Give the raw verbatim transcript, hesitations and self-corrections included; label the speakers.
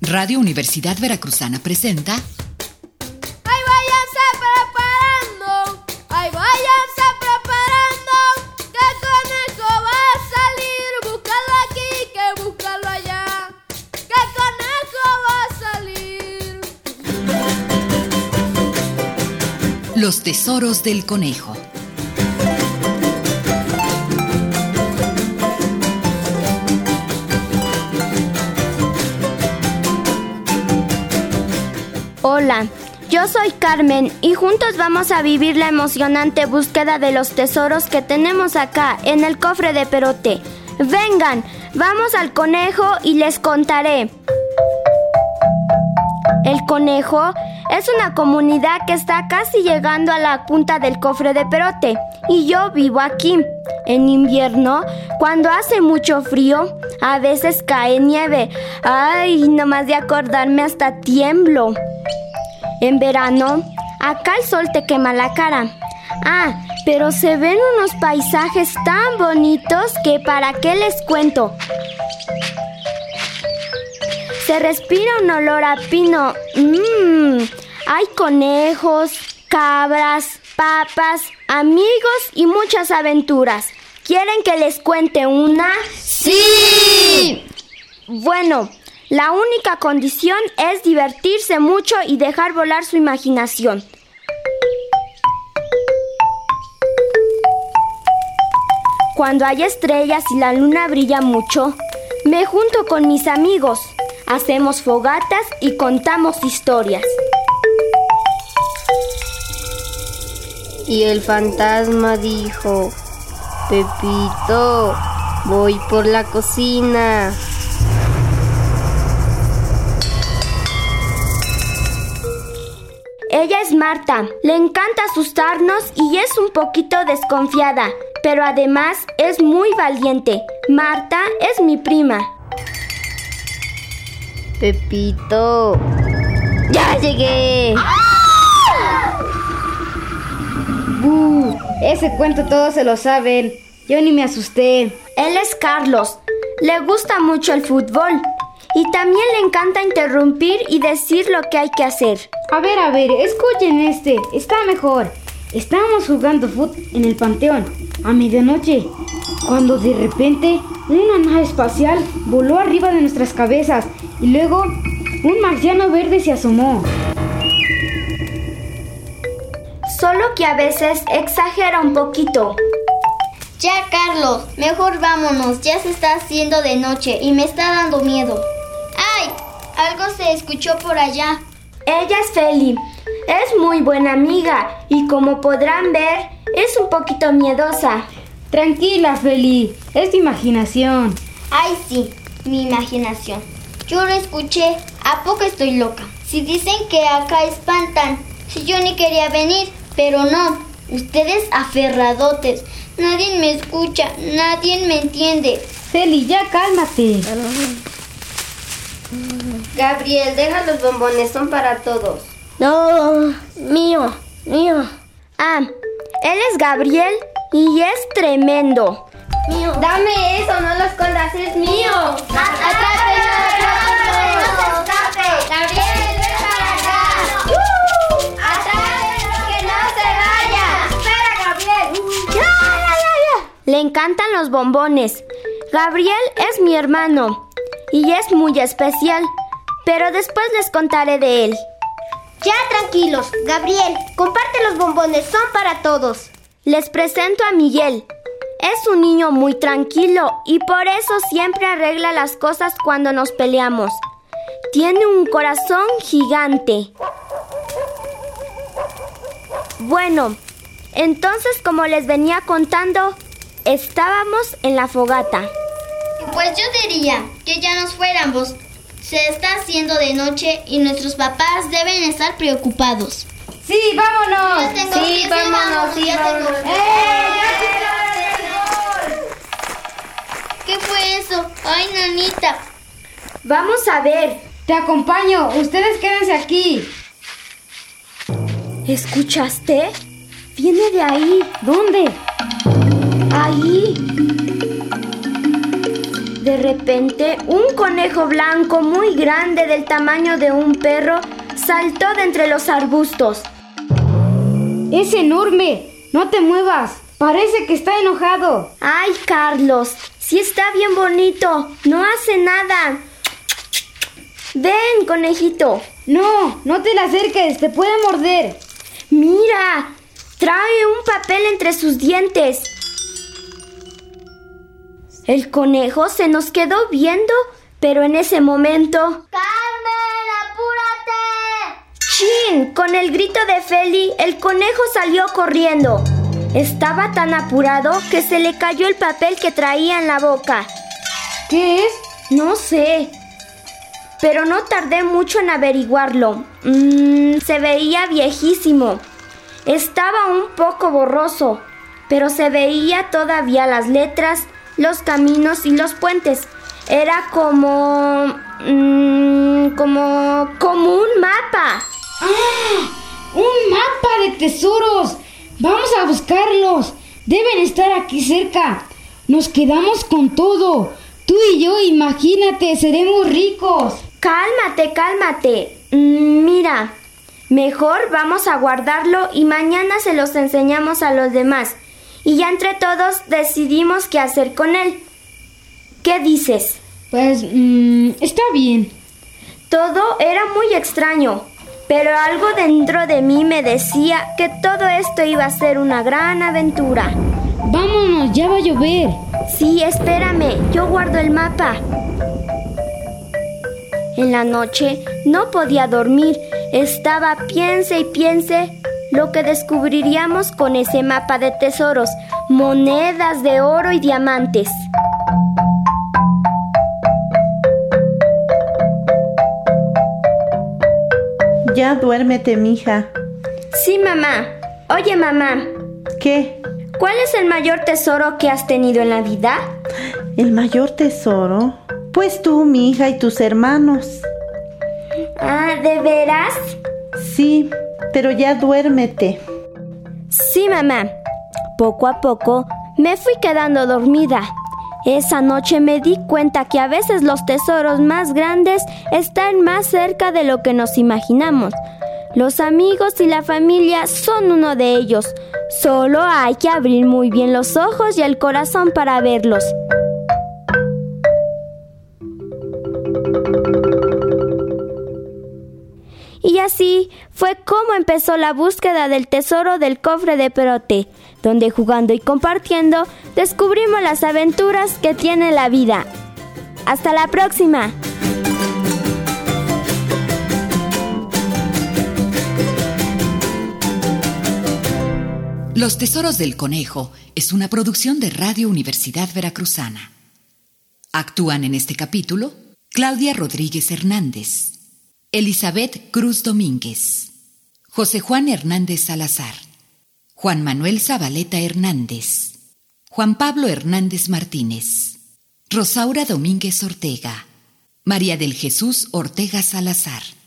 Speaker 1: Radio Universidad Veracruzana presenta...
Speaker 2: ¡Ay, váyanse preparando! ¡Ay, váyanse preparando! ¡Que conejo va a salir! ¡Búscalo aquí, que búscalo allá! ¡Que conejo va a salir!
Speaker 1: Los tesoros del conejo.
Speaker 3: Hola, yo soy Carmen y juntos vamos a vivir la emocionante búsqueda de los tesoros que tenemos acá en el cofre de Perote. Vengan, vamos al conejo y les contaré. El conejo es una comunidad que está casi llegando a la punta del cofre de Perote y yo vivo aquí. En invierno, cuando hace mucho frío, a veces cae nieve. Ay, nomás de acordarme hasta tiemblo. En verano, acá el sol te quema la cara. Ah, pero se ven unos paisajes tan bonitos que para qué les cuento. Se respira un olor a pino. Mmm, hay conejos, cabras, papas, amigos y muchas aventuras. ¿Quieren que les cuente una?
Speaker 2: ¡Sí!
Speaker 3: Bueno, la única condición es divertirse mucho y dejar volar su imaginación. Cuando hay estrellas y la luna brilla mucho, me junto con mis amigos, hacemos fogatas y contamos historias.
Speaker 4: Y el fantasma dijo: Pepito, voy por la cocina.
Speaker 3: Ella es Marta, le encanta asustarnos y es un poquito desconfiada, pero además es muy valiente. Marta es mi prima.
Speaker 4: Pepito, ¡ya llegué!
Speaker 5: ¡Uh! Ese cuento todos se lo saben. Yo ni me asusté.
Speaker 3: Él es Carlos. Le gusta mucho el fútbol. Y también le encanta interrumpir y decir lo que hay que hacer.
Speaker 5: A ver, a ver, escuchen este. Está mejor. Estábamos jugando fútbol en el panteón a medianoche, cuando de repente una nave espacial voló arriba de nuestras cabezas y luego un marciano verde se asomó.
Speaker 3: Solo que a veces exagera un poquito.
Speaker 6: Ya, Carlos, mejor vámonos. Ya se está haciendo de noche y me está dando miedo. ¡Ay! Algo se escuchó por allá.
Speaker 3: Ella es Feli. Es muy buena amiga y como podrán ver, es un poquito miedosa.
Speaker 5: Tranquila, Feli. Es tu imaginación.
Speaker 6: Ay, sí, mi imaginación. Yo lo escuché. ¿A poco estoy loca? Si dicen que acá espantan. Si yo ni quería venir, pero no. Ustedes aferradotes. Nadie me escucha, nadie me entiende.
Speaker 5: Feli, ya cálmate.
Speaker 4: Gabriel, deja los bombones, son para todos.
Speaker 3: No, mío, mío. Ah, él es Gabriel y es tremendo.
Speaker 4: Mío. Dame eso, no lo escondas, es mío.
Speaker 6: ¡Atrápelo, atrápelo! ¡No se escape! ¡Gabriel, ven para acá! ¡Uh! ¡Atrápelo, que no se vaya! ¡Espera, Gabriel!
Speaker 3: ¡Ya, ya, ya, ya! Le encantan los bombones. Gabriel es mi hermano y es muy especial, pero después les contaré de él.
Speaker 6: Ya, tranquilos. Gabriel, comparte los bombones, son para todos.
Speaker 3: Les presento a Miguel. Es un niño muy tranquilo y por eso siempre arregla las cosas cuando nos peleamos. Tiene un corazón gigante. Bueno, entonces, como les venía contando, estábamos en la fogata.
Speaker 6: Pues yo diría que ya nos fuéramos. Se está haciendo de noche y nuestros papás deben estar preocupados.
Speaker 5: Sí, vámonos.
Speaker 6: Ya tengo
Speaker 4: Sí,
Speaker 6: que-
Speaker 4: vámonos, sí,
Speaker 6: ya
Speaker 4: vámonos.
Speaker 6: tengo-
Speaker 5: ¡Eh!
Speaker 6: ¿Qué fue eso? Ay, nanita.
Speaker 3: Vamos a ver.
Speaker 5: Te acompaño. Ustedes quédense aquí.
Speaker 3: ¿Escuchaste? Viene de ahí.
Speaker 5: ¿Dónde?
Speaker 3: Ahí. De repente, un conejo blanco muy grande del tamaño de un perro saltó de entre los arbustos.
Speaker 5: ¡Es enorme! ¡No te muevas! Parece que está enojado.
Speaker 3: ¡Ay, Carlos! Sí está bien bonito. No hace nada. Ven, conejito.
Speaker 5: No, no te le acerques, te puede morder.
Speaker 3: Mira, trae un papel entre sus dientes. El conejo se nos quedó viendo, pero en ese momento...
Speaker 6: ¡Carmen, apúrate!
Speaker 3: ¡Chin! Con el grito de Feli, el conejo salió corriendo. Estaba tan apurado que se le cayó el papel que traía en la boca.
Speaker 5: ¿Qué es?
Speaker 3: No sé, pero no tardé mucho en averiguarlo. Mm, se veía viejísimo. Estaba un poco borroso, pero se veía todavía las letras, los caminos y los puentes. Era como... Mmm, como... como un mapa.
Speaker 5: ¡Ah! ¡Un mapa de tesoros! ¡Vamos a buscarlos! Deben estar aquí cerca. Nos quedamos con todo. Tú y yo, imagínate, seremos ricos.
Speaker 3: Cálmate, cálmate. Mm, mira, mejor vamos a guardarlo y mañana se los enseñamos a los demás. Y ya entre todos decidimos qué hacer con él. ¿Qué dices?
Speaker 5: Pues, mmm, está bien.
Speaker 3: Todo era muy extraño, pero algo dentro de mí me decía que todo esto iba a ser una gran aventura.
Speaker 5: Vámonos, ya va a llover.
Speaker 3: Sí, espérame, yo guardo el mapa. En la noche no podía dormir, estaba piense y piense lo que descubriríamos con ese mapa de tesoros, monedas de oro y diamantes.
Speaker 7: Ya duérmete, mija.
Speaker 3: Sí, mamá. Oye, mamá.
Speaker 7: ¿Qué?
Speaker 3: ¿Cuál es el mayor tesoro que has tenido en la vida?
Speaker 7: ¿El mayor tesoro? Pues tú, mi hija, y tus hermanos.
Speaker 3: Ah, ¿de veras?
Speaker 7: Sí, pero ya duérmete.
Speaker 3: Sí, mamá. Poco a poco me fui quedando dormida. Esa noche me di cuenta que a veces los tesoros más grandes están más cerca de lo que nos imaginamos. Los amigos y la familia son uno de ellos. Solo hay que abrir muy bien los ojos y el corazón para verlos. Y así fue como empezó la búsqueda del tesoro del cofre de Perote, donde jugando y compartiendo descubrimos las aventuras que tiene la vida. ¡Hasta la próxima!
Speaker 1: Los Tesoros del Conejo es una producción de Radio Universidad Veracruzana. Actúan en este capítulo Claudia Rodríguez Hernández, Elizabeth Cruz Domínguez, José Juan Hernández Salazar, Juan Manuel Zabaleta Hernández, Juan Pablo Hernández Martínez, Rosaura Domínguez Ortega, María del Jesús Ortega Salazar.